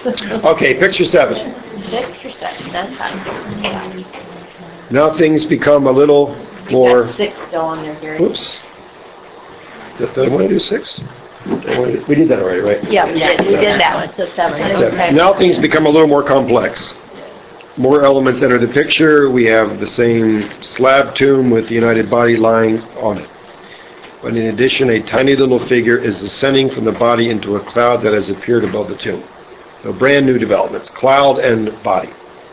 Okay, picture 7. Picture 7, that's fine. Now things become a little more... 6 still on there, Gary. Oops. Did I want to do 6? We did that already, right? Yeah, we did that one, so 7. Okay. Now things become a little more complex. More elements enter the picture. We have the same slab tomb with the united body lying on it. But in addition, a tiny little figure is descending from the body into a cloud that has appeared above the tomb. So brand new developments, cloud and body.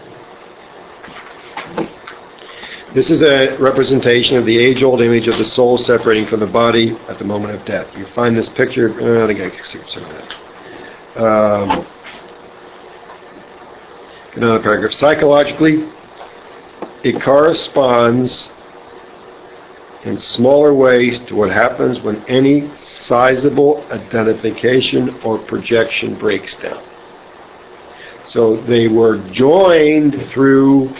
This is a representation of the age-old image of the soul separating from the body at the moment of death. You find this picture, I think I can see some of that. Another paragraph. Psychologically, it corresponds in smaller ways to what happens when any sizable identification or projection breaks down. So they were joined through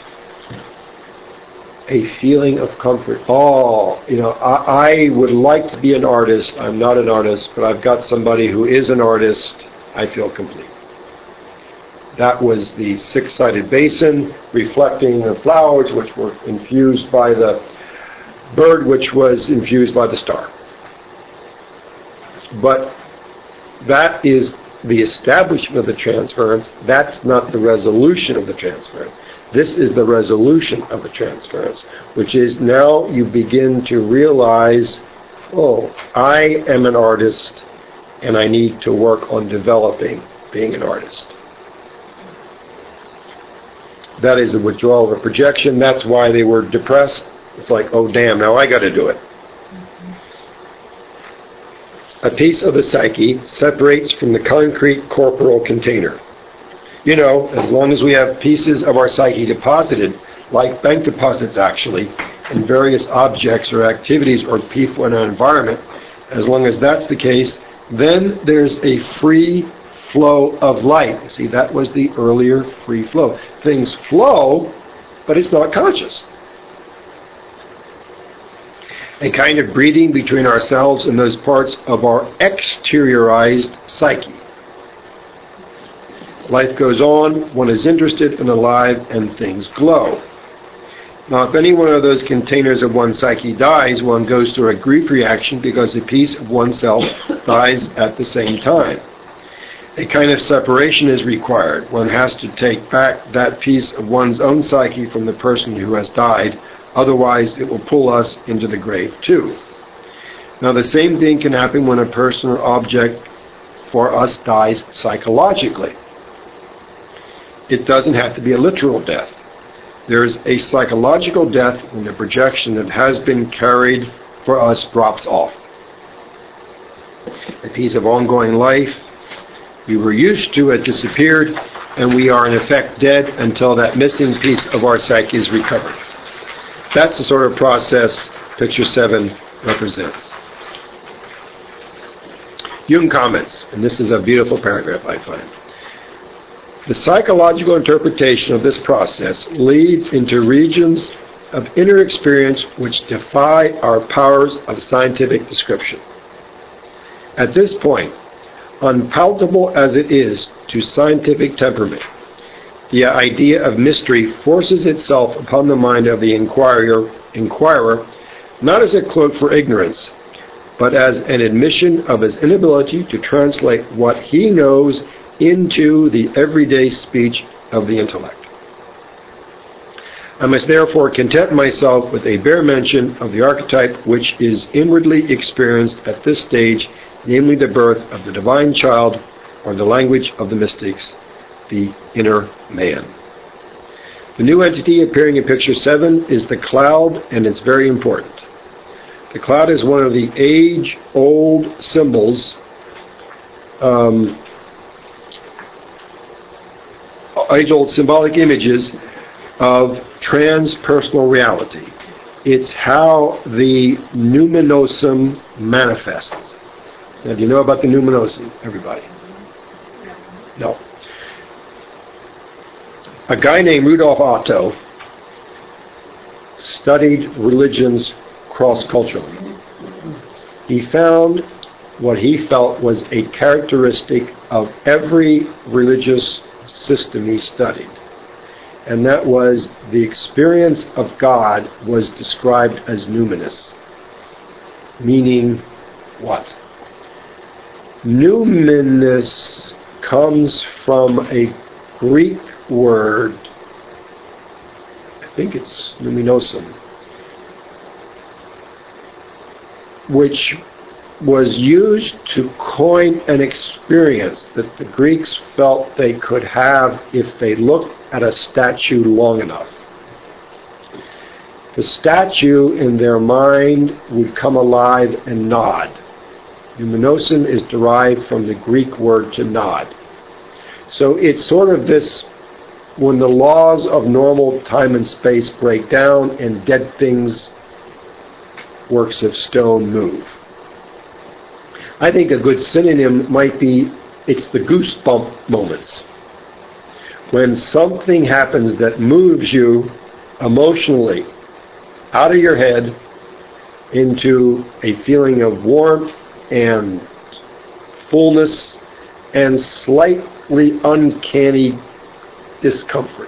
a feeling of comfort. I would like to be an artist. I'm not an artist, but I've got somebody who is an artist. I feel complete. That was the six-sided basin, reflecting the flowers, which were infused by the bird, which was infused by the star. But that is the establishment of the transference. That's not the resolution of the transference. This is the resolution of the transference, which is now you begin to realize, I am an artist, and I need to work on developing being an artist. That is the withdrawal of a projection. That's why they were depressed. It's like, oh damn, now I got to do it. A piece of the psyche separates from the concrete corporal container. As long as we have pieces of our psyche deposited, like bank deposits actually, in various objects or activities or people in our environment, as long as that's the case, then there's a free flow of light. See, that was the earlier free flow. Things flow, but it's not conscious. A kind of breathing between ourselves and those parts of our exteriorized psyche. Life goes on, one is interested and alive, and things glow. Now, if any one of those containers of one's psyche dies, one goes through a grief reaction because a piece of oneself dies at the same time. A kind of separation is required. One has to take back that piece of one's own psyche from the person who has died. Otherwise, it will pull us into the grave too. Now, the same thing can happen when a person or object for us dies psychologically. It doesn't have to be a literal death. There's a psychological death when the projection that has been carried for us drops off. A piece of ongoing life we were used to had disappeared, and we are in effect dead until that missing piece of our psyche is recovered. That's the sort of process picture 7 represents. Jung comments, and this is a beautiful paragraph, I find. The psychological interpretation of this process leads into regions of inner experience which defy our powers of scientific description. At this point, unpalatable as it is to scientific temperament, the idea of mystery forces itself upon the mind of the inquirer, not as a cloak for ignorance, but as an admission of his inability to translate what he knows into the everyday speech of the intellect. I must therefore content myself with a bare mention of the archetype which is inwardly experienced at this stage, namely the birth of the divine child, or the language of the mystics, the inner man. The new entity appearing in picture 7 is the cloud, and it's very important. The cloud is one of the age-old symbols, age-old symbolic images of transpersonal reality. It's how the numinosum manifests. Now, do you know about the numinosum, everybody? No. A guy named Rudolf Otto studied religions cross-culturally. He found what he felt was a characteristic of every religious system he studied. And that was the experience of God was described as numinous. Meaning what? Numinous comes from a Greek word, I think it's numinosum, which was used to coin an experience that the Greeks felt they could have if they looked at a statue long enough. The statue in their mind would come alive and nod. Numinosum is derived from the Greek word to nod. So it's sort of this, when the laws of normal time and space break down and dead things, works of stone, move. I think a good synonym might be, it's the goosebump moments. When something happens that moves you emotionally out of your head into a feeling of warmth and fullness and slightly uncanny discomfort.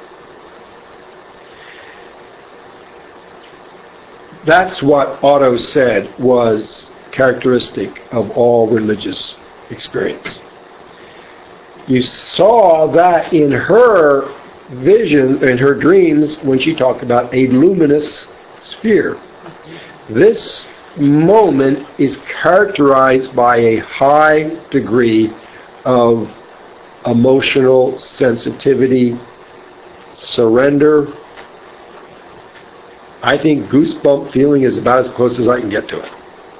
That's what Otto said was characteristic of all religious experience. You saw that in her vision, in her dreams, when she talked about a luminous sphere. This moment is characterized by a high degree of emotional sensitivity, surrender. I think goosebump feeling is about as close as I can get to it.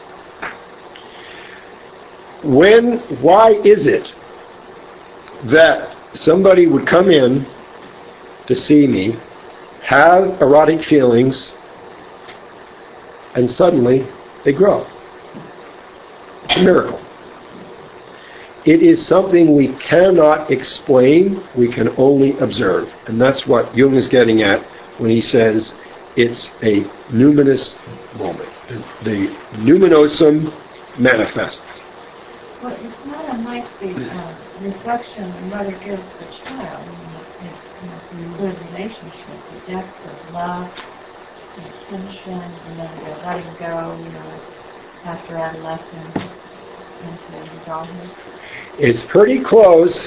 Why is it that somebody would come in to see me, have erotic feelings, and suddenly they grow? It's a miracle. It is something we cannot explain, we can only observe. And that's what Jung is getting at when he says it's a numinous moment. The numinosum manifests. Well, it's not unlike the reflection the mother gives the child in a good relationship, the depth of love, the attention, and then the letting go, after adolescence into adulthood. It's pretty close.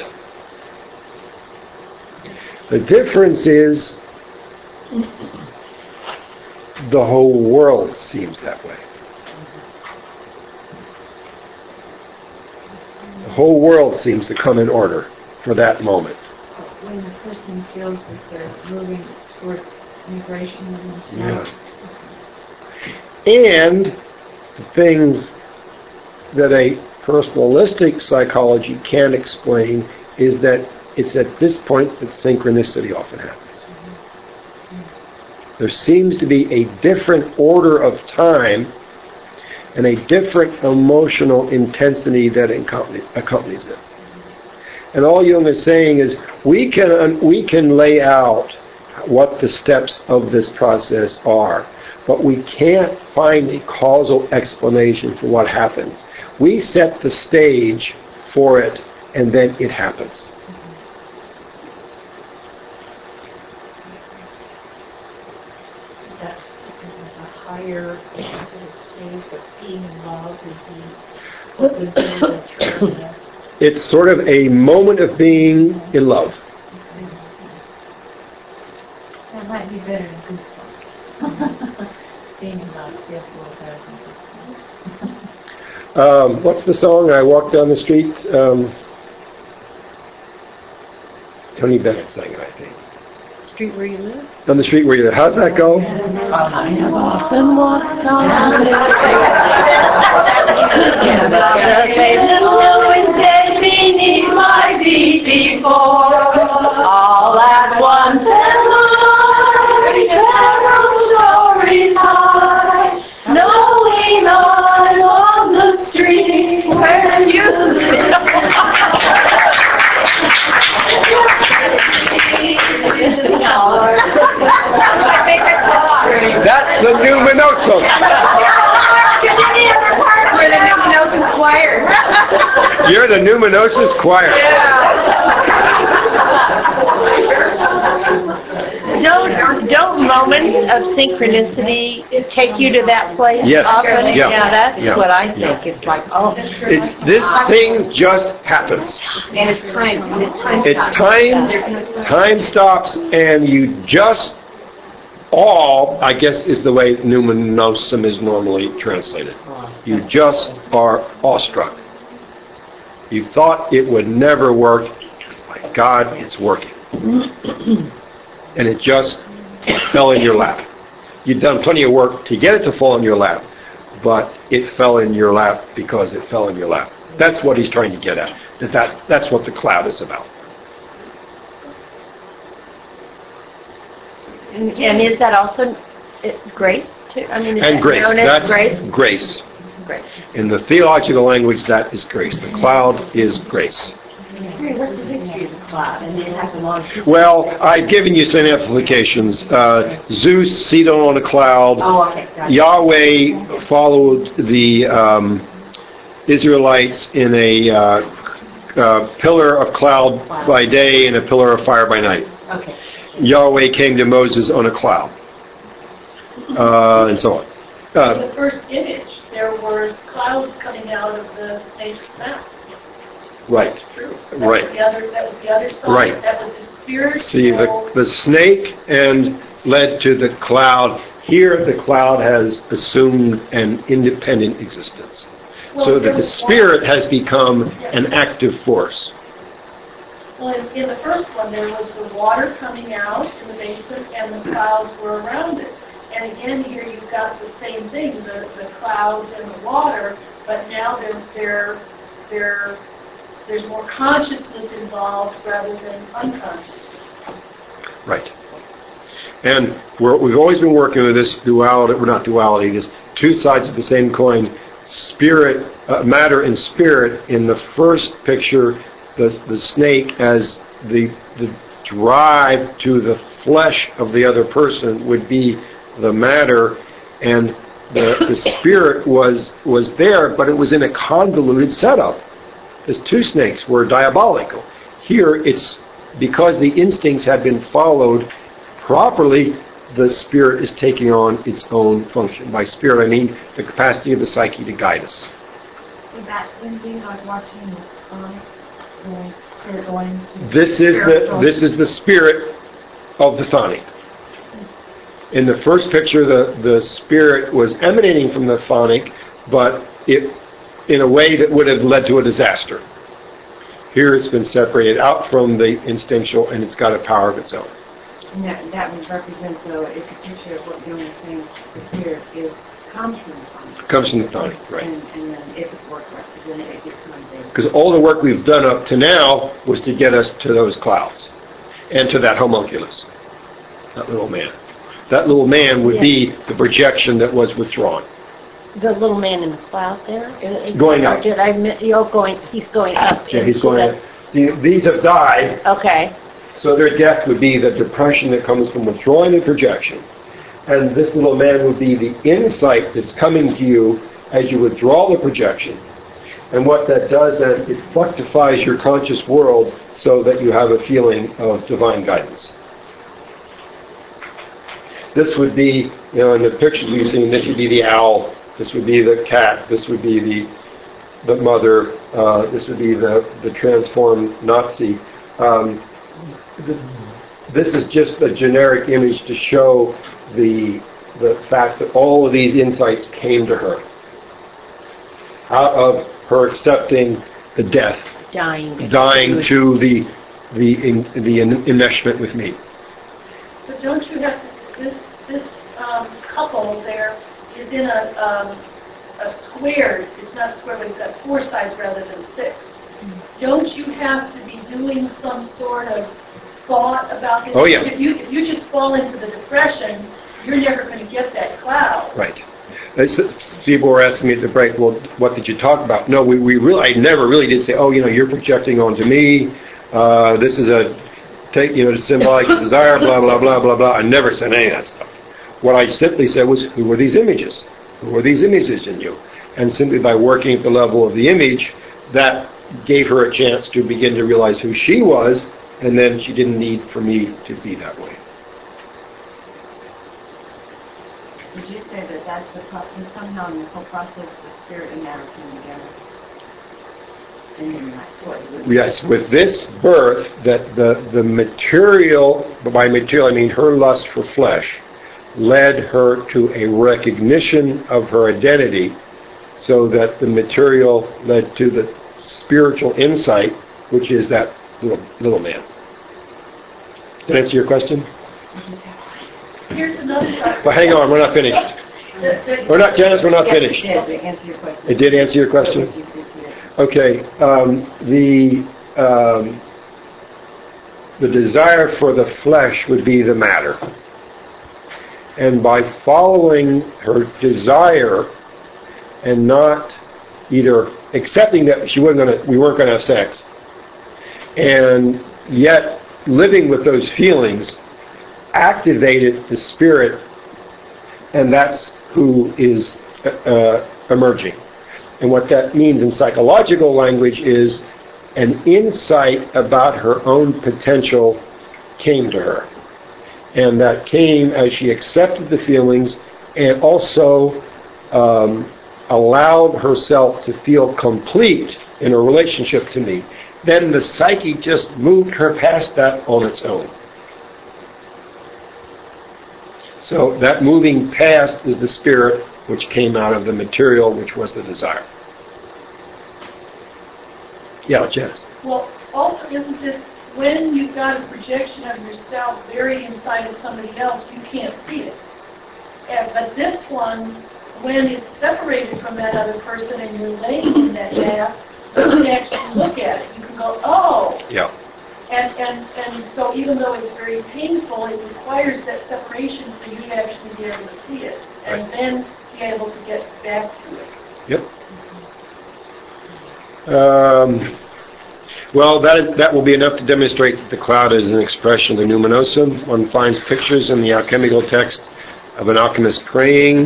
The difference is the whole world seems that way. The whole world seems to come in order for that moment. When the person feels that they're moving towards integration of themselves. Yeah. And the things that a personalistic psychology can explain is that it's at this point that synchronicity often happens. There seems to be a different order of time and a different emotional intensity that accompanies it. And all Jung is saying is we can lay out what the steps of this process are, but we can't find a causal explanation for what happens. We set the stage for it, and then it happens. That's a higher state of being in love what would be the It's sort of a moment of being in love. That might be better than goosebumps. Being in love feels a little better than goosebumps. What's the song? I walked down the street. Tony Bennett sang it, I think. Street where you live? On the street where you live. How's that go? I have often walked on the street beneath my feet before. All at once and several stories high, knowing I'm on the street where you live. That's the numinosum. Where the numinosum choir. You're the Numenosis choir. Don't moments of synchronicity take you to that place Yes. often? Yeah. That's Yeah. what I think. It's like, oh. This thing just happens. And it's time. It's time stops, and you just I guess is the way numenosum is normally translated. You just are awestruck. You thought it would never work. My God, it's working. And it just fell in your lap. You've done plenty of work to get it to fall in your lap, but it fell in your lap because it fell in your lap. That's what he's trying to get at. That's what the cloud is about. And is that also grace too? I mean, is And that grace. known as That's grace? grace. Grace. In the theological language, that is grace. The cloud is grace. What's the history of the cloud? And it has a long history. Well, I've given you some amplifications. Zeus seated on a cloud. Oh, okay. Gotcha. Yahweh followed the Israelites in a pillar of cloud by day and a pillar of fire by night. Okay. Yahweh came to Moses on a cloud, and so on. In the first image, there was clouds coming out of the snake's mouth. Right. True. Right. That was the other side. Right. That was the spirit. See, the snake and led to the cloud. Here, the cloud has assumed an independent existence, so that the spirit has become an active force. Well, in the first one, there was the water coming out in the basement, and the clouds were around it. And again, here you've got the same thing, the clouds and the water, but now there's more consciousness involved rather than unconscious. Right. And we've always been working with this duality, well, not duality, this two sides of the same coin, spirit, matter and spirit. In the first picture, the snake as the drive to the flesh of the other person would be the matter, and the spirit was there, but it was in a convoluted setup. The two snakes were diabolical. Here, it's because the instincts have been followed properly, the spirit is taking on its own function. By spirit, I mean the capacity of the psyche to guide us. Is that when we are watching the spirit going to This is the spirit of the Thani. In the first picture, the spirit was emanating from the Thonic, but it in a way that would have led to a disaster. Here it's been separated out from the instinctual, and it's got a power of its own. And that would represent, though, it's a picture of what Bill was saying, the spirit comes from the Thani. Comes from the Thani, right. And then if it's worked represented, it becomes a... Because all the work we've done up to now was to get us to those clouds and to that homunculus, that little man. That little man would be the projection that was withdrawn. The little man in the cloud there? Going up. He's going up. Yeah, he's going up. See, these have died, Okay. so their death would be the depression that comes from withdrawing the projection. And this little man would be the insight that's coming to you as you withdraw the projection. And what that does then, it fructifies your conscious world so that you have a feeling of divine guidance. This would be, in the pictures we've seen, this would be the owl, this would be the cat, this would be the mother, this would be the transformed Nazi. This is just a generic image to show the fact that all of these insights came to her out of her accepting the death, dying to the enmeshment with me. But don't you have this couple there is in a square. It's not a square, but it's got 4 sides rather than 6. Don't you have to be doing some sort of thought about it? Oh, yeah. If you just fall into the depression, you're never going to get that cloud. Right. People were asking me at the break, well, what did you talk about? No, I never really did say, you're projecting onto me. This is symbolic desire, blah, blah, blah, blah, blah. I never said any of that stuff. What I simply said was, who are these images? Who are these images in you? And simply by working at the level of the image, that gave her a chance to begin to realize who she was, and then she didn't need for me to be that way. Would you say that that's the process, somehow in this whole process, the spirit and matter came together? And then that's what it was. Yes, with this birth, that the material, by material I mean her lust for flesh, led her to a recognition of her identity, so that the material led to the spiritual insight, which is that little man. Did that answer your question? Here's another side. But hang on, we're not finished. We're not, Janice, we're not finished. Yes, it did answer your question. It did answer your question? Okay. The desire for the flesh would be the matter. And by following her desire and not either accepting that we weren't going to have sex, and yet living with those feelings, activated the spirit, and that's who is emerging. And what that means in psychological language is an insight about her own potential came to her. And that came as she accepted the feelings and also allowed herself to feel complete in a relationship to me. Then the psyche just moved her past that on its own. So that moving past is the spirit which came out of the material, which was the desire. Yeah, Janice. Well, also isn't this, when you've got a projection of yourself buried inside of somebody else, you can't see it. But this one, when it's separated from that other person and you're laying in that bath, you can actually look at it. You can go, oh. Yeah. And so even though it's very painful, it requires that separation for you to actually be able to see it. And Right. then be able to get back to it. Yep. Well, that will be enough to demonstrate that the cloud is an expression of the numinosum. One finds pictures in the alchemical text of an alchemist praying,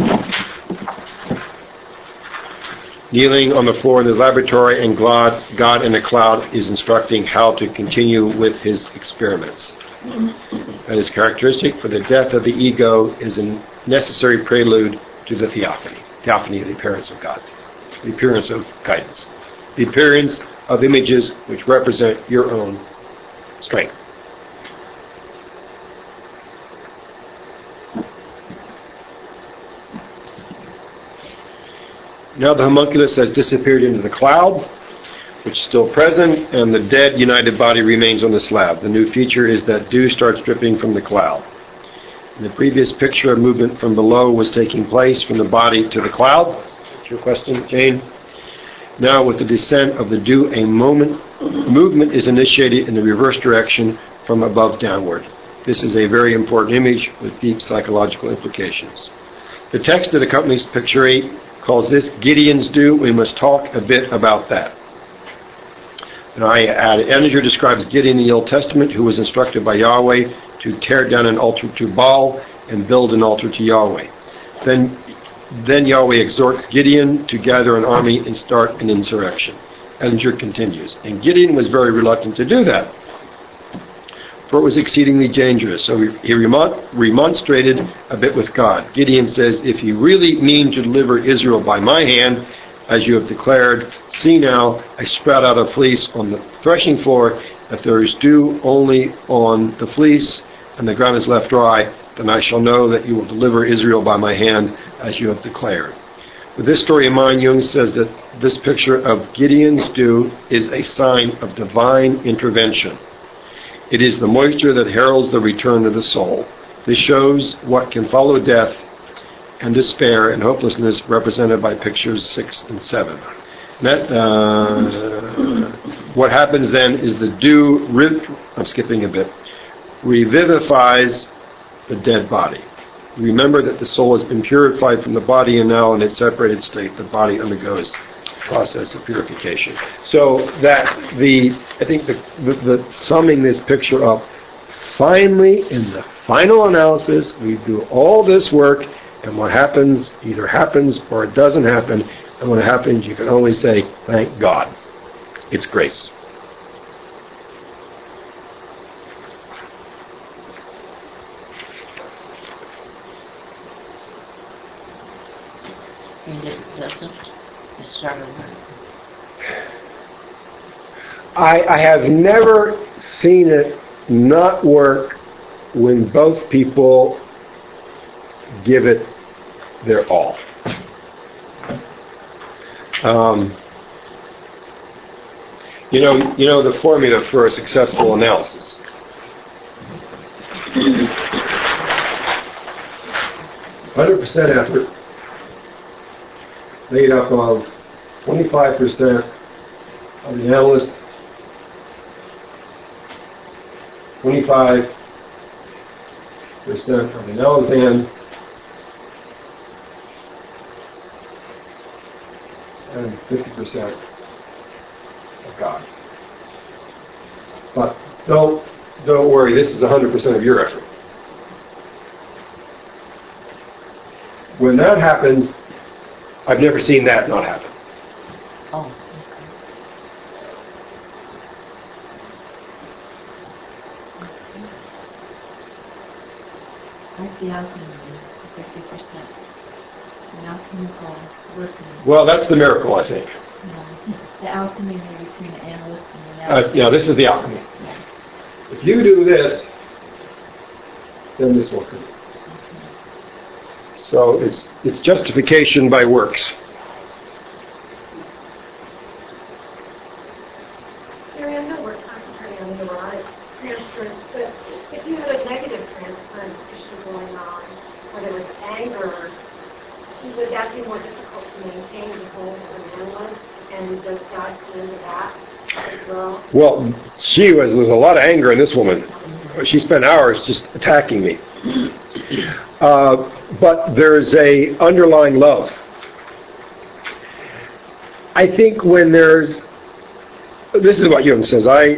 kneeling on the floor in the laboratory, and God in a cloud is instructing how to continue with his experiments. That is characteristic, for the death of the ego is a necessary prelude to the theophany of the appearance of God, the appearance of guidance, the appearance of images which represent your own strength. Now the homunculus has disappeared into the cloud, which is still present, and the dead united body remains on the slab. The new feature is that dew starts dripping from the cloud. In the previous picture, a movement from below was taking place from the body to the cloud. That's your question, Jane? Now, with the descent of the dew, a movement is initiated in the reverse direction from above downward. This is a very important image with deep psychological implications. The text that accompanies picture 8 calls this Gideon's dew. We must talk a bit about that. Now, Edinger describes Gideon in the Old Testament, who was instructed by Yahweh to tear down an altar to Baal and build an altar to Yahweh. Then Yahweh exhorts Gideon to gather an army and start an insurrection. Edinger continues, and Gideon was very reluctant to do that, for it was exceedingly dangerous. So he remonstrated a bit with God. Gideon says, if you really mean to deliver Israel by my hand, as you have declared, see now, I spread out a fleece on the threshing floor. If there is dew only on the fleece and the ground is left dry, then I shall know that you will deliver Israel by my hand, as you have declared. With this story in mind, Jung says that this picture of Gideon's dew is a sign of divine intervention. It is the moisture that heralds the return of the soul. This shows what can follow death and despair and hopelessness, represented by pictures 6 and 7. What happens then is the dew, I'm skipping a bit, revivifies the dead body. Remember that the soul has been purified from the body, and now in its separated state, the body undergoes the process of purification. So that I think the summing this picture up, finally, in the final analysis, we do all this work, and what happens either happens or it doesn't happen. And when it happens, you can only say, thank God. It's grace. And if it doesn't, you start over. I have never seen it not work when both people give it their all. You know the formula for a successful analysis. %, effort made up of 25% of the analyst, 25% of the analysand, and 50% of God. But don't worry, this is 100% of your effort. When that happens, I've never seen that not happen. Oh, okay. Like the alchemy, 50%. The alchemical working. Well, that's the miracle, I think. The alchemy between the analyst and the analyst. Yeah, this is the alchemy. If you do this, then this will come. So it's justification by works. Mary, I know we're concentrating on the neurotic transference, but if you had a negative transference issue going on, where there was anger, would that be more difficult to maintain the whole of an analyst? And does God come into that as well? Well, there was a lot of anger in this woman. She spent hours just attacking me. But there's a underlying love. I think when this is what Jung says. I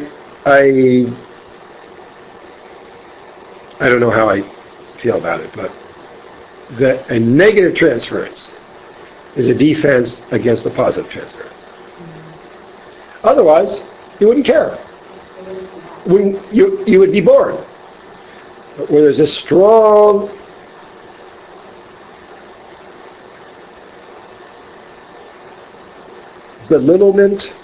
don't know how I feel about it, but that a negative transference is a defense against a positive transference. Otherwise, you wouldn't care. You would be bored. But when there's a strong belittlement,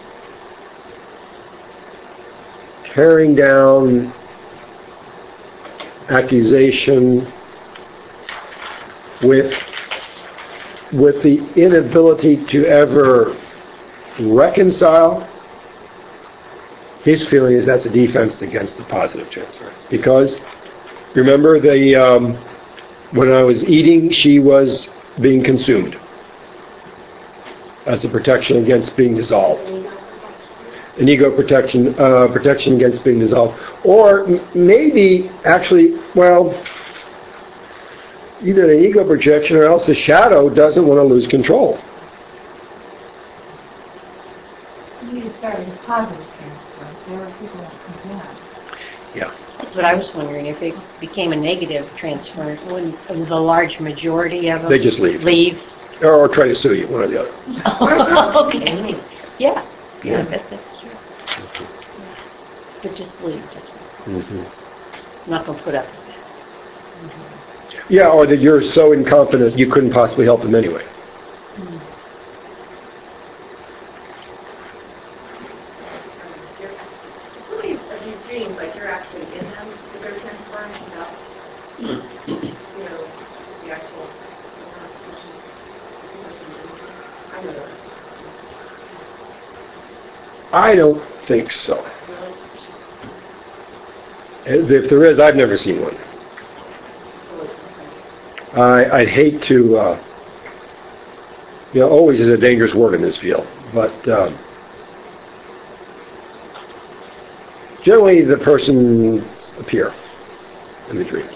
tearing down, accusation, with the inability to ever reconcile, his feeling is that's a defense against the positive transference. Because, remember, when I was eating, she was being consumed as a protection against being dissolved. An ego protection against being dissolved. Or maybe, actually, well, either an ego projection or else the shadow doesn't want to lose control. You need to start with a positive transference. There are people that can do that. Yeah. That's what I was wondering. If it became a negative transference, wouldn't the large majority of them They just leave. Or try to sue you, one or the other. Okay. Yeah. Yeah, that's true. But just leave. Mm-hmm. I'm not going to put up with it. Yeah, or that you're so incompetent you couldn't possibly help them anyway. How many of these dreams, like you're actually in them, that they're transferring without, the actual I know that. I don't think so. If there is, I've never seen one. I'd hate to, always is a dangerous word in this field, but generally the persons appear in the dreams.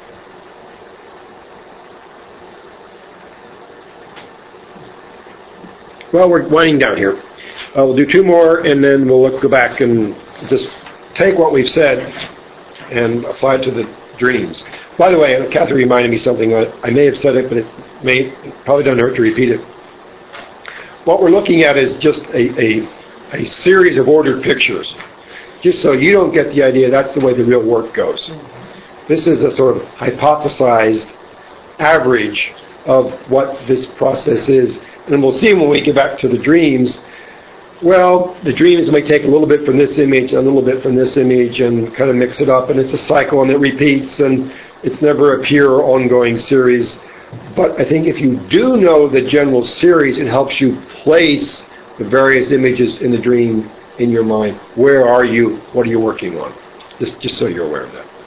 Well, we're winding down here. We'll do two more, and then we'll go back and just take what we've said and apply it to the dreams. By the way, Catherine reminded me something. I may have said it, but it probably doesn't hurt to repeat it. What we're looking at is just a a series of ordered pictures, just so you don't get the idea that's the way the real work goes. This is a sort of hypothesized average of what this process is. And we'll see when we get back to the dreams, well, the dreams may take a little bit from this image, a little bit from this image, and kind of mix it up, and it's a cycle, and it repeats, and it's never a pure ongoing series. But I think if you do know the general series, it helps you place the various images in the dream in your mind. Where are you? What are you working on? Just so you're aware of that.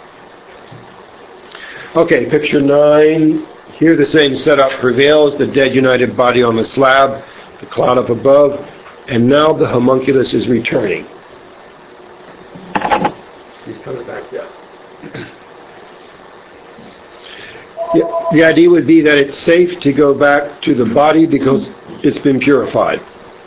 Okay, picture 9. Here the same setup prevails. The dead united body on the slab, the cloud up above, and now the homunculus is returning. He's coming back down. The idea would be that it's safe to go back to the body because it's been purified.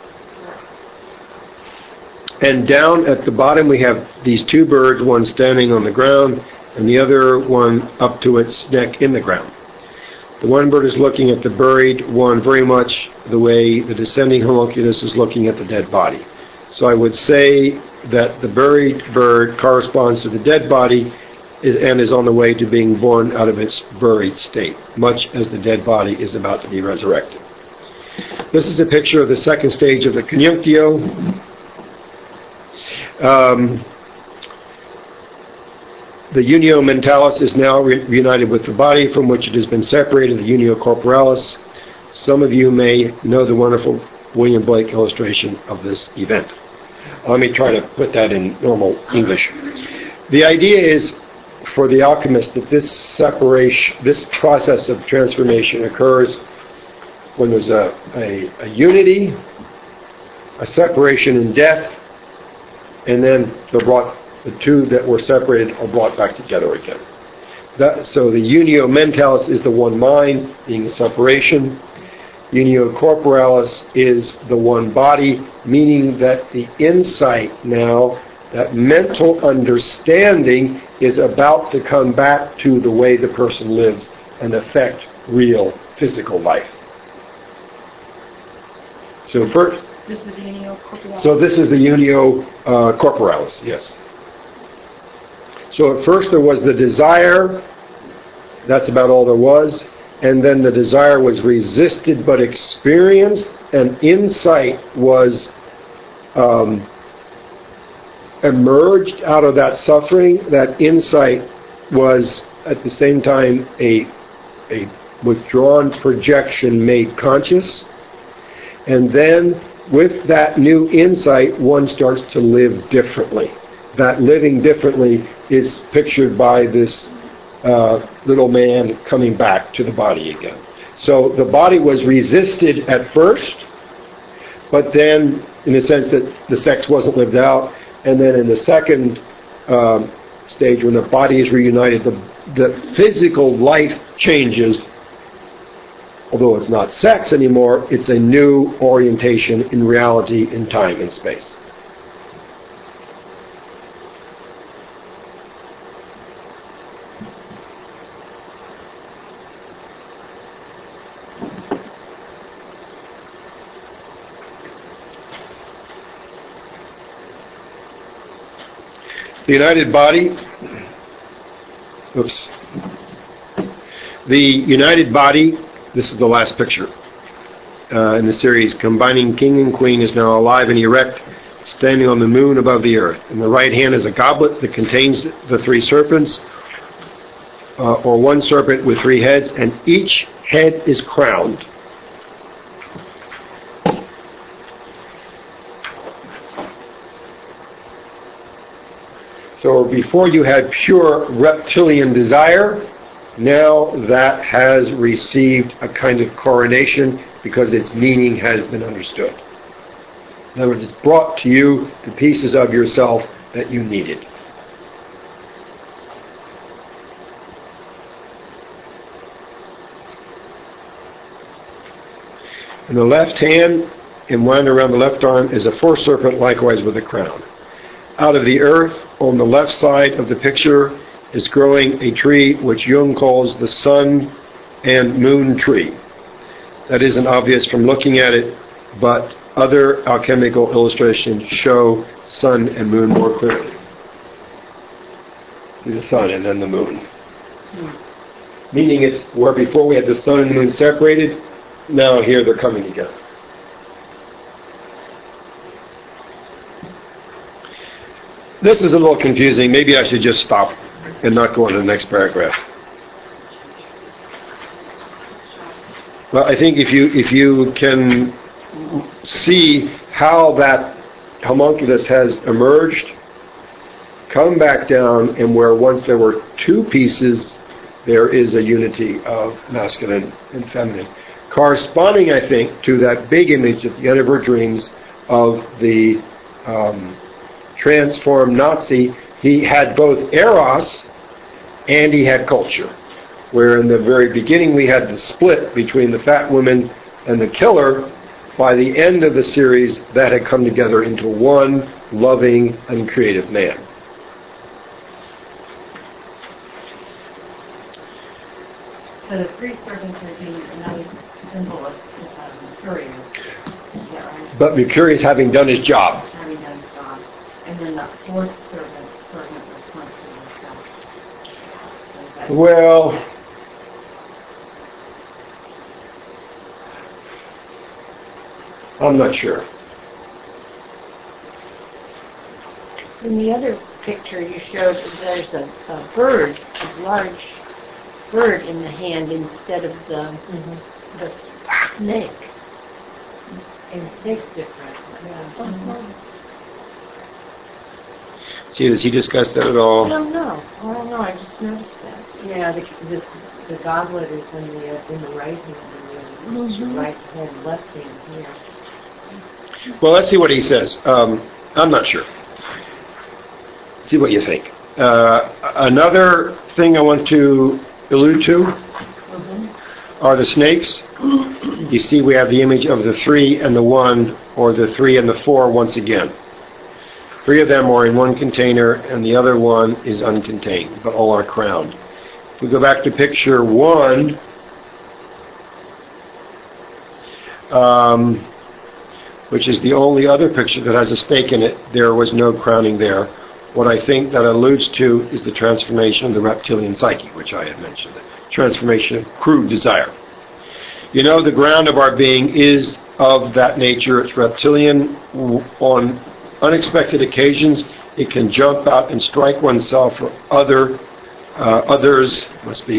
And down at the bottom we have these two birds, one standing on the ground and the other one up to its neck in the ground. The one bird is looking at the buried one very much the way the descending homunculus is looking at the dead body. So I would say that the buried bird corresponds to the dead body and is on the way to being born out of its buried state, much as the dead body is about to be resurrected. This is a picture of the second stage of the conjunctio. The unio mentalis is now reunited with the body from which it has been separated, the unio corporalis. Some of you may know the wonderful William Blake illustration of this event. Let me try to put that in normal English. The idea is for the alchemist that this separation, this process of transformation occurs when there's a unity, a separation in death, and then the two that were separated are brought back together again. So the unio mentalis is the one mind, being the separation. Unio corporalis is the one body, meaning that the insight now, that mental understanding, is about to come back to the way the person lives and affect real physical life. So first, This is the unio corporalis. so this is the unio corporalis, yes. So at first there was the desire, that's about all there was, and then the desire was resisted but experienced, and insight was emerged out of that suffering. That insight was at the same time a withdrawn projection made conscious, and then with that new insight one starts to live differently. That living differently is pictured by this little man coming back to the body again. So the body was resisted at first, but then in the sense that the sex wasn't lived out, and then in the second stage when the body is reunited, the physical life changes. Although it's not sex anymore, it's a new orientation in reality, in time and space. The united body, the united body, this is the last picture in the series, combining king and queen, is now alive and erect, standing on the moon above the earth. In the right hand is a goblet that contains the three serpents, or one serpent with three heads, and each head is crowned. So before you had pure reptilian desire, now that has received a kind of coronation because its meaning has been understood. In other words, it's brought to you the pieces of yourself that you needed. In the left hand, and wound around the left arm, is a foreserpent, likewise with a crown. Out of the earth, on the left side of the picture, is growing a tree which Jung calls the sun and moon tree. That isn't obvious from looking at it, but Other alchemical illustrations show sun and moon more clearly. See the sun and then the moon. Meaning it's where before we had the sun and the moon separated, now here they're coming together. This is a little confusing. Maybe I should just stop and not go on to the next paragraph. Well, I think if you can see how that homunculus has emerged, come back down, and where once there were two pieces, there is a unity of masculine and feminine. Corresponding, I think, to that big image at the end of her dreams of the transformed Nazi, he had both eros and he had culture. Where in the very beginning we had the split between the fat woman and the killer, by the end of the series that had come together into one loving and creative man. So the three servants are being another symbol of Mercurius. Is that right? But Mercurius having done his job. Having done his job. And then the fourth servant was Mercury himself. Well, I'm not sure. In the other picture you showed, there's a bird, a large bird in the hand instead of the snake. And the snake's different. Yeah. See, does he discuss that at all? I don't know. I just noticed that. Yeah, the goblet is in the right hand, and the right hand, left hand here. Well, let's see what he says. I'm not sure. See what you think. Another thing I want to allude to are the snakes. You see we have the image of the 3 and the 1, or the 3 and the 4 once again. 3 of them are in one container and the other one is uncontained, but all are crowned. If we go back to picture 1, which is the only other picture that has a snake in it, there was no crowning there. What I think that alludes to is the transformation of the reptilian psyche, which I had mentioned. Transformation of crude desire. You know, the ground of our being is of that nature. It's reptilian. On unexpected occasions, it can jump out and strike oneself or others,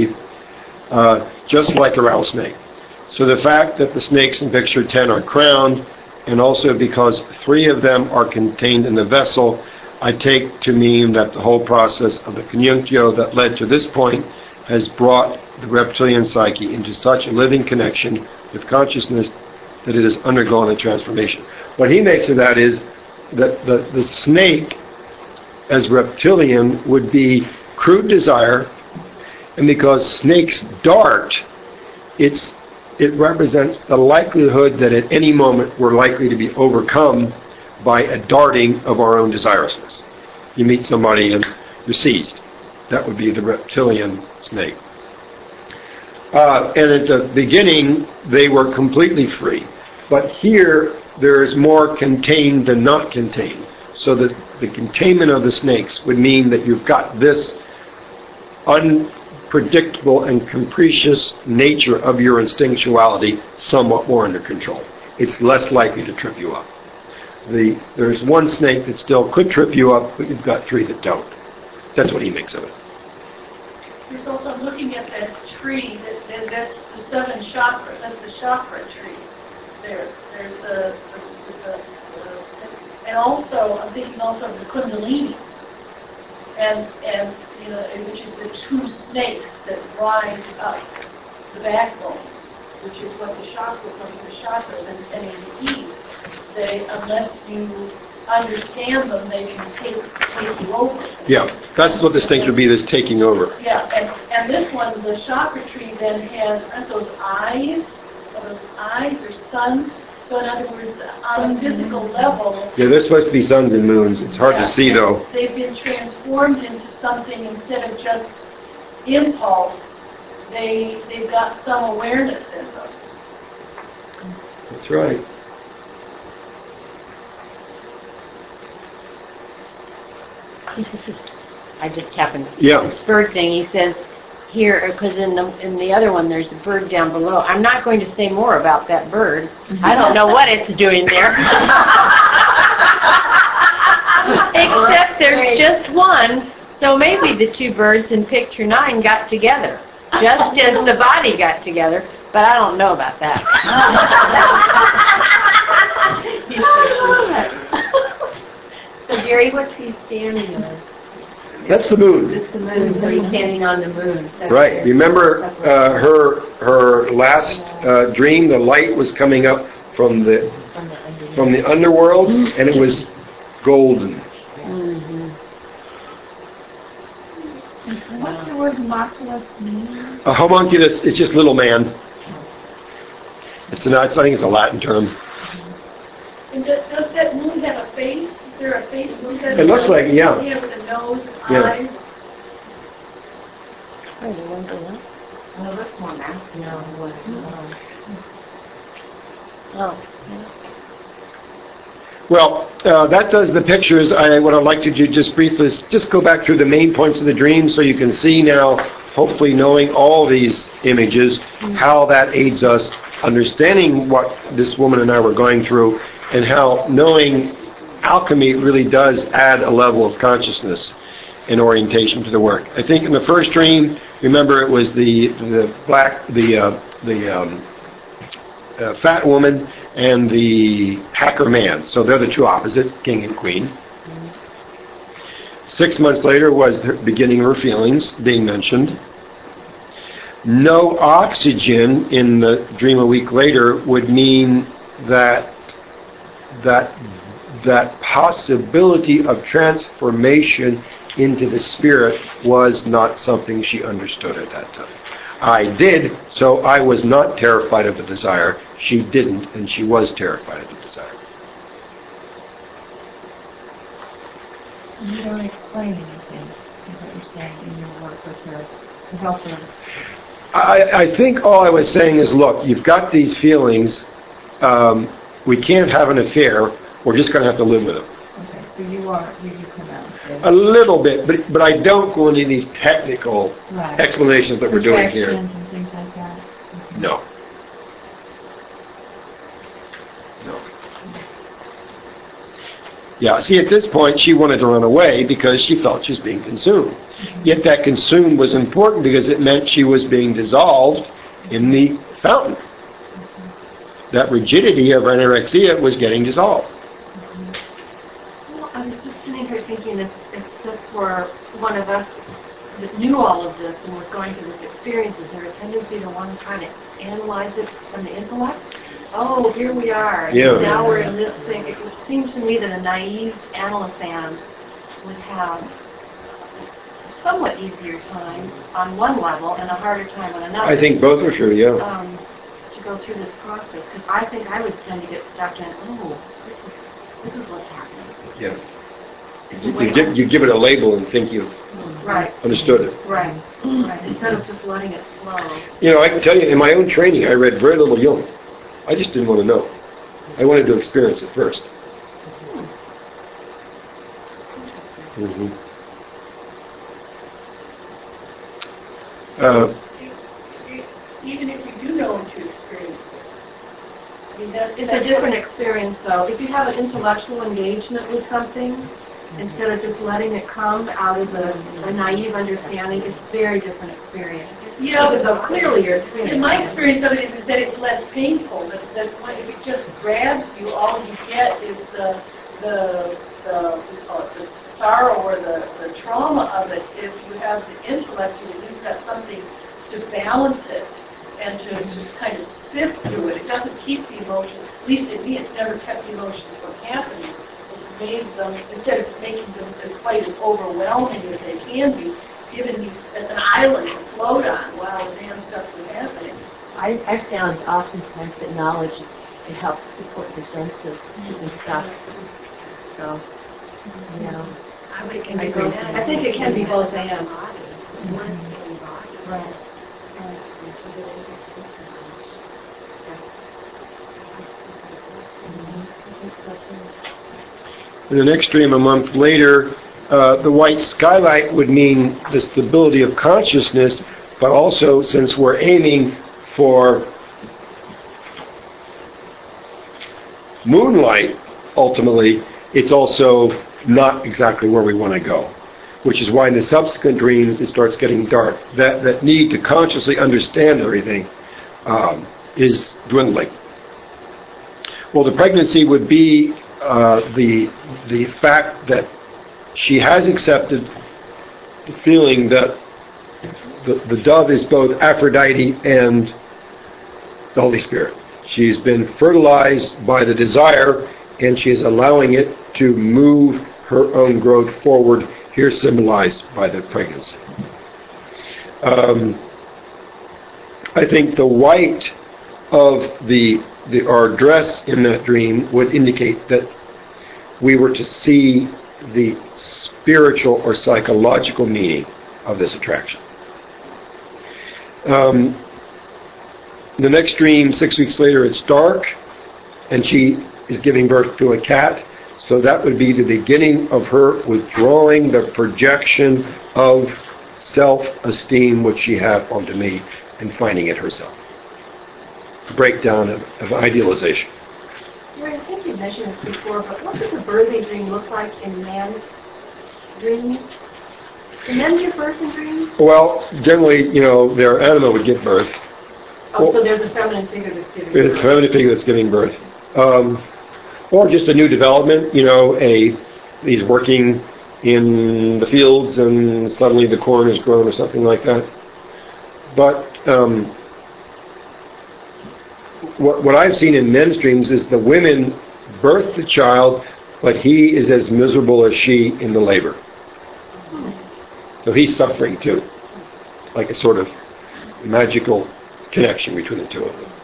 just like a rattlesnake. So the fact that the snakes in picture 10 are crowned, and also because 3 of them are contained in the vessel, I take to mean that the whole process of the conjunctio that led to this point has brought the reptilian psyche into such a living connection with consciousness that it has undergone a transformation. What he makes of that is that the snake as reptilian would be crude desire, and because snakes dart, it represents the likelihood that at any moment we're likely to be overcome by a darting of our own desirousness. You meet somebody and you're seized. That would be the reptilian snake. And at the beginning, they were completely free. But here, there is more contained than not contained. So that the containment of the snakes would mean that you've got this unpredictable and capricious nature of your instinctuality somewhat more under control. It's less likely to trip you up. There's one snake that still could trip you up, but you've got 3 that don't. That's what he makes of it. There's also, looking at that tree, that's the 7 chakras. That's the chakra tree. There's and also I'm thinking also of the Kundalini, and you know, which is the 2 snakes that rise up the backbone, which is what the chakras are. The chakras, and in the East, they, unless you understand them, they can take you over. Yeah, that's what this thing would be, this taking over. Yeah, and this one, the chakra tree then has, aren't those eyes? Are those eyes or suns? So in other words, on a physical level... Yeah, they're supposed to be suns and moons. It's hard to see, though. They've been transformed into something instead of just impulse. They've got some awareness in them. That's right. I just happened. Yeah. This bird thing. He says here, because in the other one there's a bird down below. I'm not going to say more about that bird. I don't know what it's doing there. Except there's just one. So maybe the two birds in picture 9 got together, just as the body got together. But I don't know about that. So Gary, what's he standing on? That's the moon. It's the moon, so he's standing on the moon. Right. Remember her last dream? The light was coming up from the underworld, and it was golden. What's the word homunculus mean? A homunculus is just little man. It's not. I think it's a Latin term. And does that moon have a face? Is there a face? It looks like, yeah. Yeah, with a nose and Yeah. eyes. Oh, that's more masculine. Oh. Well, that does the pictures. What I'd like to do just briefly is just go back through the main points of the dream so you can see now, hopefully knowing all these images, how that aids us understanding what this woman and I were going through, and how knowing alchemy really does add a level of consciousness and orientation to the work. I think in the first dream, remember it was the fat woman and the hacker man. So they're the two opposites, king and queen. 6 months later was the beginning of her feelings being mentioned. No oxygen in the dream a week later would mean that possibility of transformation into the spirit was not something she understood at that time. I did, so I was not terrified of the desire. She didn't, and she was terrified of the desire. You don't explain anything, is what you're saying, in your work with her to help her. I think all I was saying is, look, you've got these feelings. We can't have an affair. We're just going to have to live with them. Okay, so you come out and say, A little bit, but I don't go into these technical right. explanations that we're doing here. Projections and things like that. Mhm. No. Yeah, see, at this point, she wanted to run away because she felt she was being consumed. Yet that consumed was important because it meant she was being dissolved in the fountain. That rigidity of anorexia was getting dissolved. Well, I was just sitting here thinking if this were one of us that knew all of this and was going through this experience, is there a tendency to want to try to analyze it from the intellect? Oh, here we are. Yeah. Now we're in this thing. It seems to me that a naive analysand would have a somewhat easier time on one level and a harder time on another. I think both are true, yeah. To go through this process, because I think I would tend to get stuck in, this is what's happening. Yeah. You give it a label and think you've Right. understood it. Right. Instead of just letting it flow. You know, I can tell you, in my own training, I read very little Jung. I just didn't want to know. I wanted to experience it first. Mm-hmm. Even if you do know what you experience it. I mean, It's a different experience, though. If you have an intellectual engagement with something, instead of just letting it come out of a naive understanding, it's a very different experience. You know, Even though clearly you're experiencing in my it. experience of it is that it's less painful. That when, if it just grabs you, all you get is the sorrow or the trauma of it. If you have the intellect, you at least have something to balance it and to kind of sift through it. It doesn't keep the emotions. At least in me, it's never kept the emotions from happening. It's made them, instead of making them quite as overwhelming as they can be, given these as an island to float on while the damn stuff is happening. I found oftentimes that knowledge it helps support the senses and stuff. So, you know, I think it can I be agree. both. I think it can be both and. Right. In the next dream, a month later, the white skylight would mean the stability of consciousness, but also, since we're aiming for moonlight, ultimately, it's also not exactly where we want to go, which is why in the subsequent dreams it starts getting dark. That need to consciously understand everything is dwindling. Well, the pregnancy would be the fact that she has accepted the feeling that the dove is both Aphrodite and the Holy Spirit. She's been fertilized by the desire, and she is allowing it to move her own growth forward, here symbolized by the pregnancy. I think the white of our dress in that dream would indicate that we were to see the spiritual or psychological meaning of this attraction. The next dream, 6 weeks later, it's dark, and she is giving birth to a cat. So that would be the beginning of her withdrawing the projection of self-esteem which she had onto me and finding it herself. Breakdown of idealization. Mary, I think you mentioned this before, but what does a birthing dream look like in man's dreams? Do men give birth in dreams? Well, generally, their animal would give birth. Oh, so there's a feminine figure that's giving birth. There's a feminine figure that's giving birth. Or just a new development, he's working in the fields and suddenly the corn is grown or something like that. But what I've seen in men's dreams is the women birth the child, but he is as miserable as she in the labor. So he's suffering too, like a sort of magical connection between the two of them.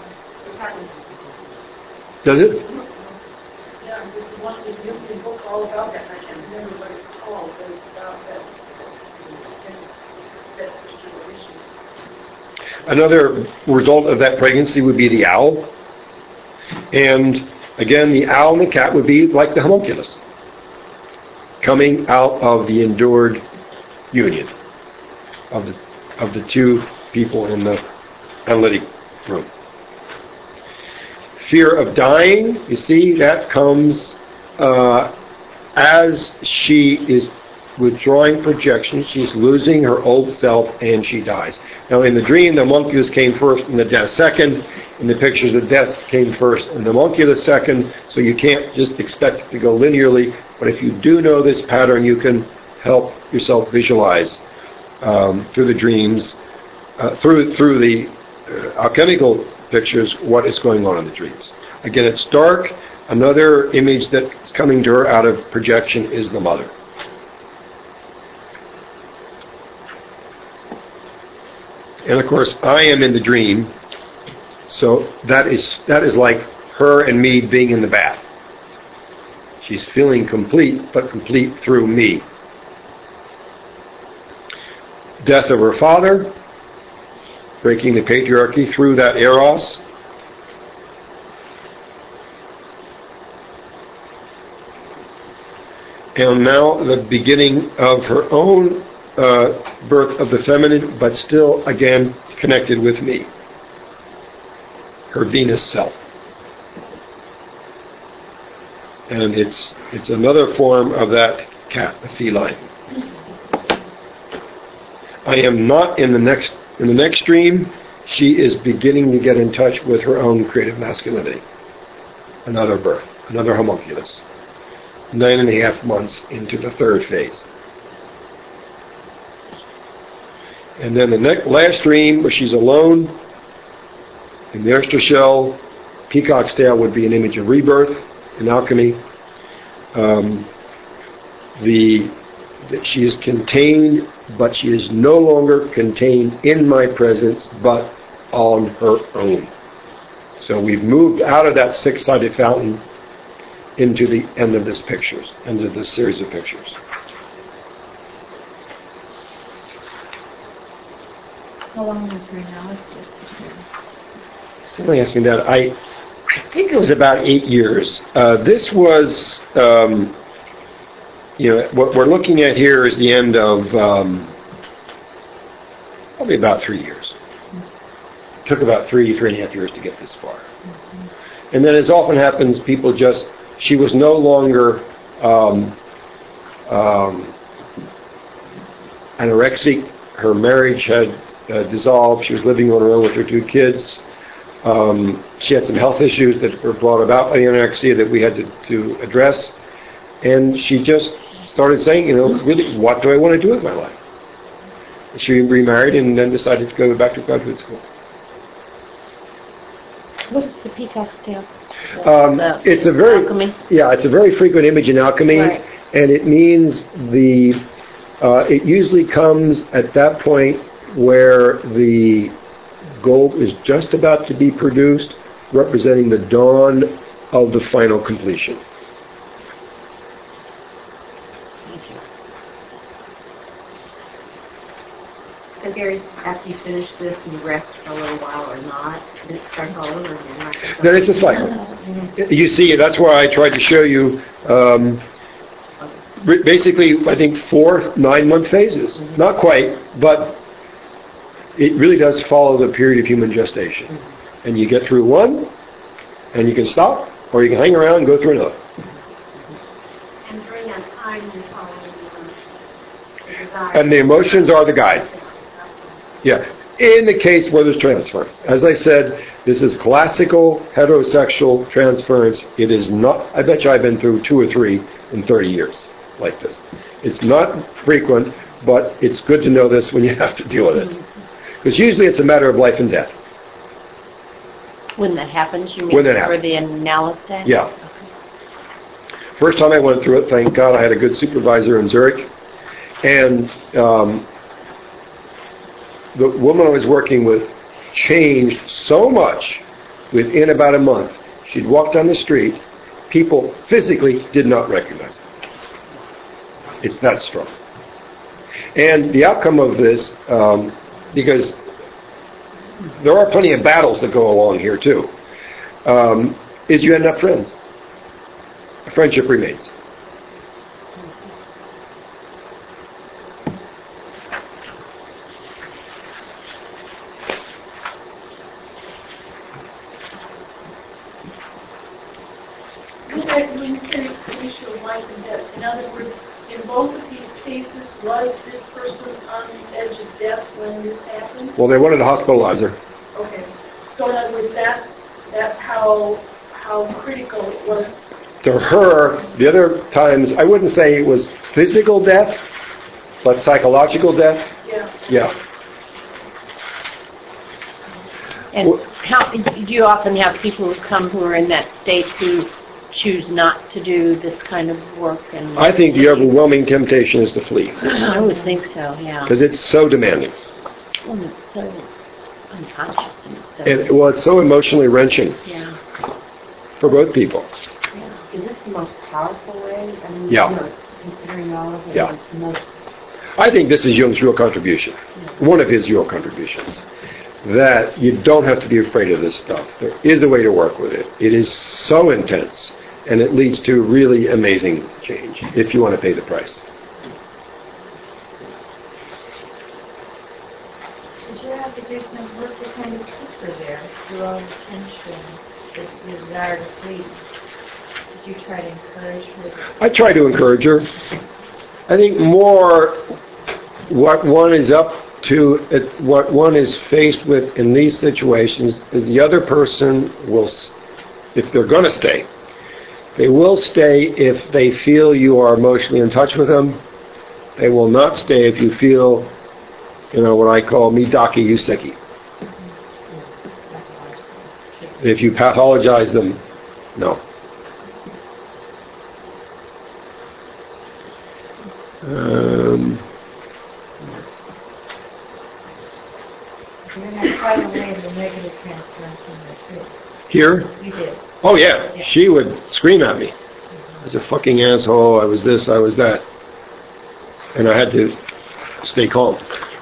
Does it? Yeah, there's one book all about that, and I can't remember what it's called, but it's about that situation. Another result of that pregnancy would be the owl. And again, the owl and the cat would be like the homunculus, coming out of the endured union of the two people in the analytic room. Fear of dying, you see, that comes as she is withdrawing projection. She's losing her old self and she dies. Now in the dream, the homunculus came first and the death second. In the pictures, the death came first and the homunculus second. So you can't just expect it to go linearly. But if you do know this pattern, you can help yourself visualize through the dreams, through the alchemical pictures, what is going on in the dreams. Again, it's dark. Another image that's coming to her out of projection is the mother. And of course, I am in the dream, so that is like her and me being in the bath. She's feeling complete, but complete through me. Death of her father, breaking the patriarchy through that eros. And now the beginning of her own birth of the feminine, but still, again, connected with me. Her Venus self. And it's another form of that cat, the feline. I am not in the next dream. She is beginning to get in touch with her own creative masculinity. Another birth, another homunculus. 9.5 months into the third phase. And then the last dream, where she's alone in the oyster shell, peacock's tail would be an image of rebirth in alchemy. That she is contained, but she is no longer contained in my presence, but on her own. So we've moved out of that six-sided fountain into the end of this series of pictures. How long was her analysis? Somebody asked me that. I think it was about 8 years. This was what we're looking at here is the end of probably about 3 years. It took about 3.5 years to get this far. And then, as often happens, she was no longer anorexic. Her marriage had dissolved. She was living on her own with her 2 kids. She had some health issues that were brought about by the anorexia that we had to address. And she just started saying, really, what do I want to do with my life? She remarried and then decided to go back to graduate school. What is the peacock stamp? It's a very alchemy? Yeah, it's a very frequent image in alchemy, Right. and it means it usually comes at that point where the gold is just about to be produced, representing the dawn of the final completion. Thank you. So Gary, after you finish this and you rest for a little while or not, then it starts all over again. Then it's a cycle. You see, that's why I tried to show you basically, I think 4 9-month phases. Not quite, but it really does follow the period of human gestation. And you get through one, and you can stop, or you can hang around and go through another. And during that time, you're following the desire. And the emotions are the guide. Yeah. In the case where there's transference. As I said, this is classical heterosexual transference. It is not, I bet you I've been through 2 or 3 in 30 years like this. It's not frequent, but it's good to know this when you have to deal with it. Because usually it's a matter of life and death. When that happens, you mean When that for happens. the analysis? Yeah. First time I went through it, thank God I had a good supervisor in Zurich. And the woman I was working with changed so much within about a month. She'd walk down the street, people physically did not recognize her. It's that strong. And the outcome of this, because there are plenty of battles that go along here too, is you end up friends. A friendship remains. When you say the issue of life and death, in other words, in both of these cases, was this person on the edge of death when this happened? Well, they wanted to hospitalize her. Okay. So in other words, that's how critical it was. To her, the other times, I wouldn't say it was physical death, but psychological death. Yeah. Yeah. And how do you often have people who come who are in that state who choose not to do this kind of work? And I think the overwhelming temptation is to flee, I would think so, yeah. because it's so demanding. Well, it's so unconscious and it's so... It's so emotionally wrenching yeah. for both people. Is this the most powerful way? I mean, Yeah. considering all of it, Yeah. it's the most... I think this is Jung's real contribution, one of his real contributions, that you don't have to be afraid of this stuff. There is a way to work with it. It is so intense, and it leads to really amazing change, if you want to pay the price. Did you have to do some work to kind of keep her there through all the tension, the desire to flee? Did you try to encourage her? I try to encourage her. I think more what one is up to, what one is faced with in these situations is the other person will, if they're going to stay, they will stay if they feel you are emotionally in touch with them. They will not stay if you feel, what I call midaki yuseki. If you pathologize them, no. You're not quite away the negative transference in there too. Here? You did. Oh yeah, she would scream at me. I was a fucking asshole, I was this, I was that. And I had to stay calm.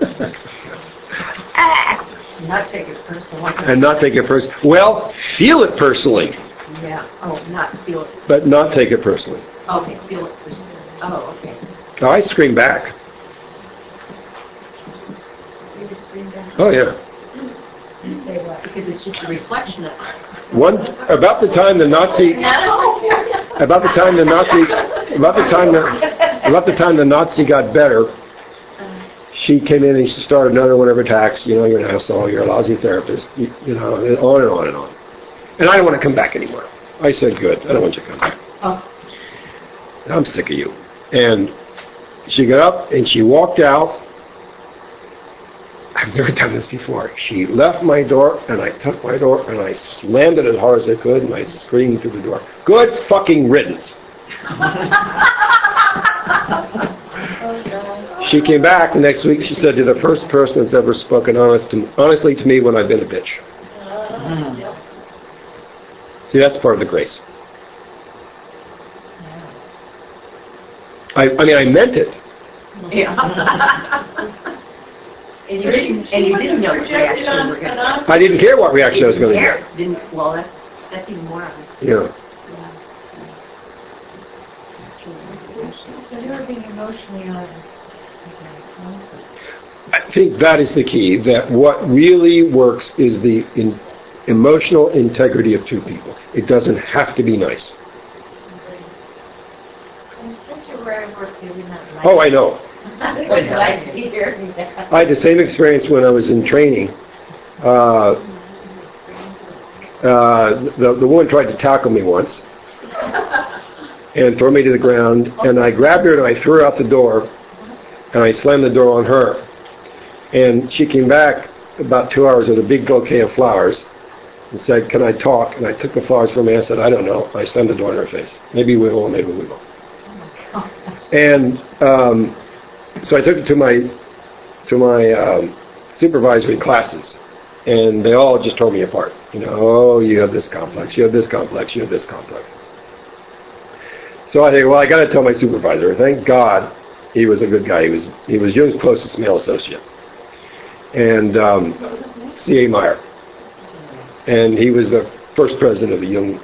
Not take it personally. And not take it personally. Well, feel it personally, Yeah. Oh, not feel it. but not take it personally. Okay, feel it personally. Oh, okay. I screamed back. You would scream back. Oh yeah. Say what? Because it's just a reflection of About the time the Nazi got better, she came in and she started another one of her attacks. You know, you're an asshole, you're a lousy therapist, you know, and on and on and on. And I don't want to come back anymore. I said, good, I don't want you to come back. Oh. I'm sick of you. And she got up and she walked out. I've never done this before. She left my door, and I took my door, and I slammed it as hard as I could, and I screamed through the door, "Good fucking riddance!" She came back the next week. She said, "You're the first person that's ever spoken honestly to me when I've been a bitch." See, that's part of the grace. I mean, I meant it. Yeah. And you didn't know what reaction you were going to get. I didn't care what reaction I was going to get. Well, that's even more of it. Yeah. So you were being emotionally honest. I think that is the key, that what really works is the emotional integrity of two people. It doesn't have to be nice. And since you're where I work, maybe not like Oh, I know. I would like to hear that. I had the same experience when I was in training. The woman tried to tackle me once and throw me to the ground, and I grabbed her and I threw her out the door, and I slammed the door on her. And she came back about 2 hours with a big bouquet of flowers and said, "Can I talk?" And I took the flowers from her and I said, "I don't know." I slammed the door in her face. Maybe we will, maybe we won't. And so I took it to my supervisory classes, and they all just tore me apart. You know, oh, you have this complex, you have this complex, you have this complex. So I think, well, I got to tell my supervisor. Thank God, he was a good guy. He was Jung's closest male associate, and C.A. Meyer, and he was the first president of the Jung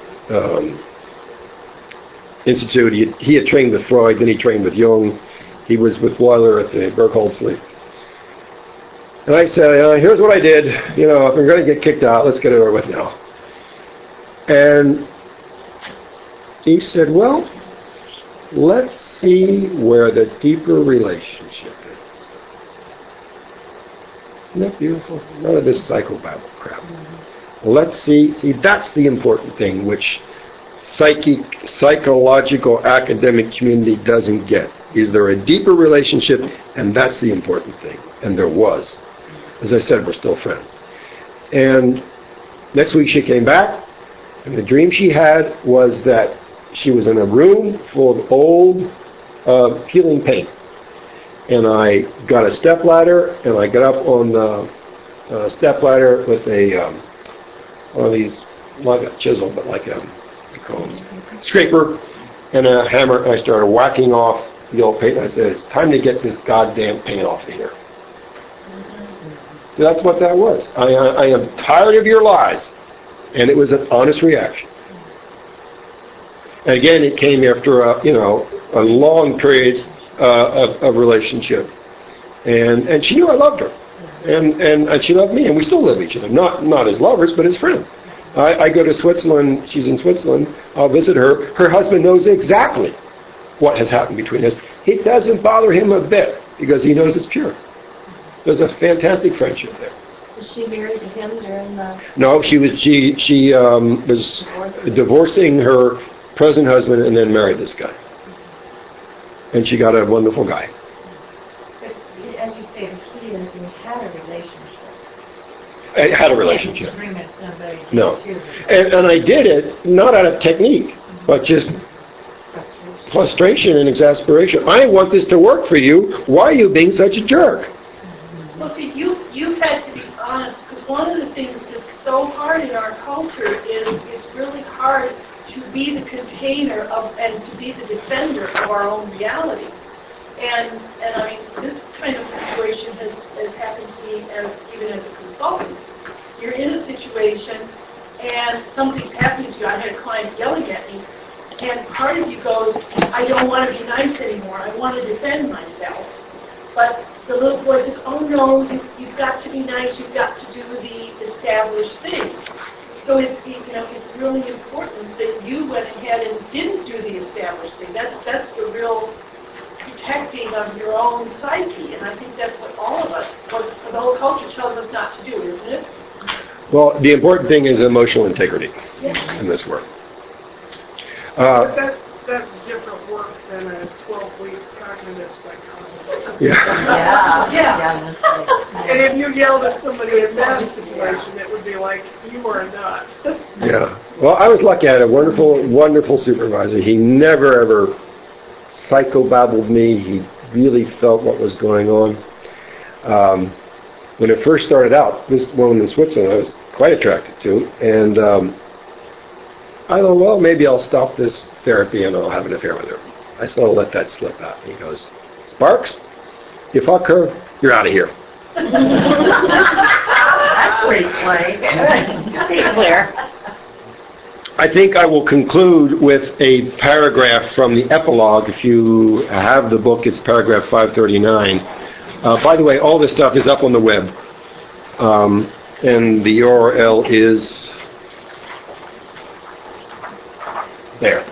Institute. He had trained with Freud, then he trained with Jung. He was with Weiler at the Bergholz. And I said, here's what I did. You know, if I'm going to get kicked out, let's get it over with now. And he said, well, let's see where the deeper relationship is. Isn't that beautiful? None of this psychobabble crap. Let's see, that's the important thing, which psychological academic community doesn't get. Is there a deeper relationship? And that's the important thing. And there was. As I said, we're still friends. And next week she came back, and the dream she had was that she was in a room full of old peeling paint. And I got a stepladder, and I got up on the stepladder with one of these, not a chisel, but like a scraper and a hammer, and I started whacking off the old paint. I said, it's time to get this goddamn paint off of here. So that's what that was. I am tired of your lies. And it was an honest reaction. And again, it came after a long period of relationship. And she knew I loved her. And she loved me, and we still love each other. Not as lovers, but as friends. I go to Switzerland, she's in Switzerland, I'll visit her. Her husband knows exactly what has happened between us. It doesn't bother him a bit, because he knows it's pure. There's a fantastic friendship there. Was she married to him during the... No, she was divorcing her present husband and then married this guy. And she got a wonderful guy. But as you say, the key is you had a relationship. I had a relationship. You can't just bring somebody No. to you. And I did it, not out of technique, but just frustration and exasperation. I want this to work for you. Why are you being such a jerk? Well, see, you've had to be honest, because one of the things that's so hard in our culture is it's really hard to be the container of and to be the defender of our own reality. And I mean, this kind of situation has happened to me even as a consultant. You're in a situation and something's happening to you. I had a client yelling at me, And part of you goes, I don't want to be nice anymore. I want to defend myself. But the little boy says, oh no, you've got to be nice. You've got to do the established thing. So it's really important that you went ahead and didn't do the established thing. That's the real protecting of your own psyche. And I think that's what all of us, what the whole culture tells us not to do, isn't it? Well, the important thing is emotional integrity in this work. That's different work than a 12-week cognitive psychology. Yeah. And if you yelled at somebody in that situation, it would be like, you are a nut. Yeah. Well, I was lucky. I had a wonderful, wonderful supervisor. He never, ever psychobabbled me. He really felt what was going on. When it first started out, this woman in Switzerland I was quite attracted to, and I thought, well, maybe I'll stop this therapy and I'll have an affair with her. I said, I'll let that slip out. And he goes, Sparks, you fuck her, you're out of here. That's pretty plain. Pretty clear. I think I will conclude with a paragraph from the epilogue. If you have the book, it's paragraph 539. By the way, all this stuff is up on the web. And the URL is there.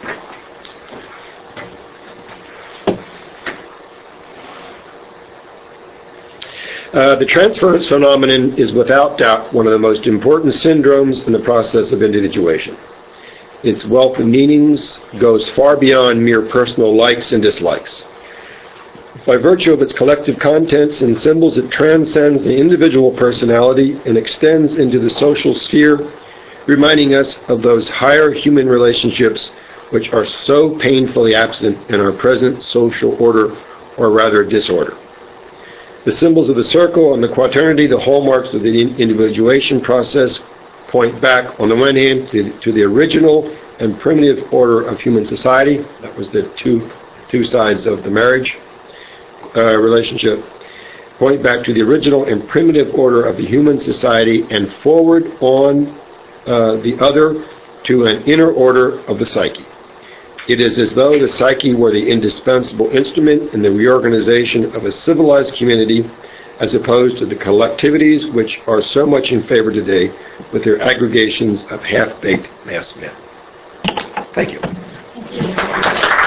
The transference phenomenon is without doubt one of the most important syndromes in the process of individuation. Its wealth of meanings goes far beyond mere personal likes and dislikes. By virtue of its collective contents and symbols, it transcends the individual personality and extends into the social sphere, reminding us of those higher human relationships which are so painfully absent in our present social order, or rather disorder. The symbols of the circle and the quaternity, the hallmarks of the individuation process, point back, on the one hand, to the original and primitive order of human society. That was the two sides of the marriage relationship. Point back to the original and primitive order of the human society, and forward on the other to an inner order of the psyche. It is as though the psyche were the indispensable instrument in the reorganization of a civilized community, as opposed to the collectivities which are so much in favor today with their aggregations of half-baked mass men. Thank you.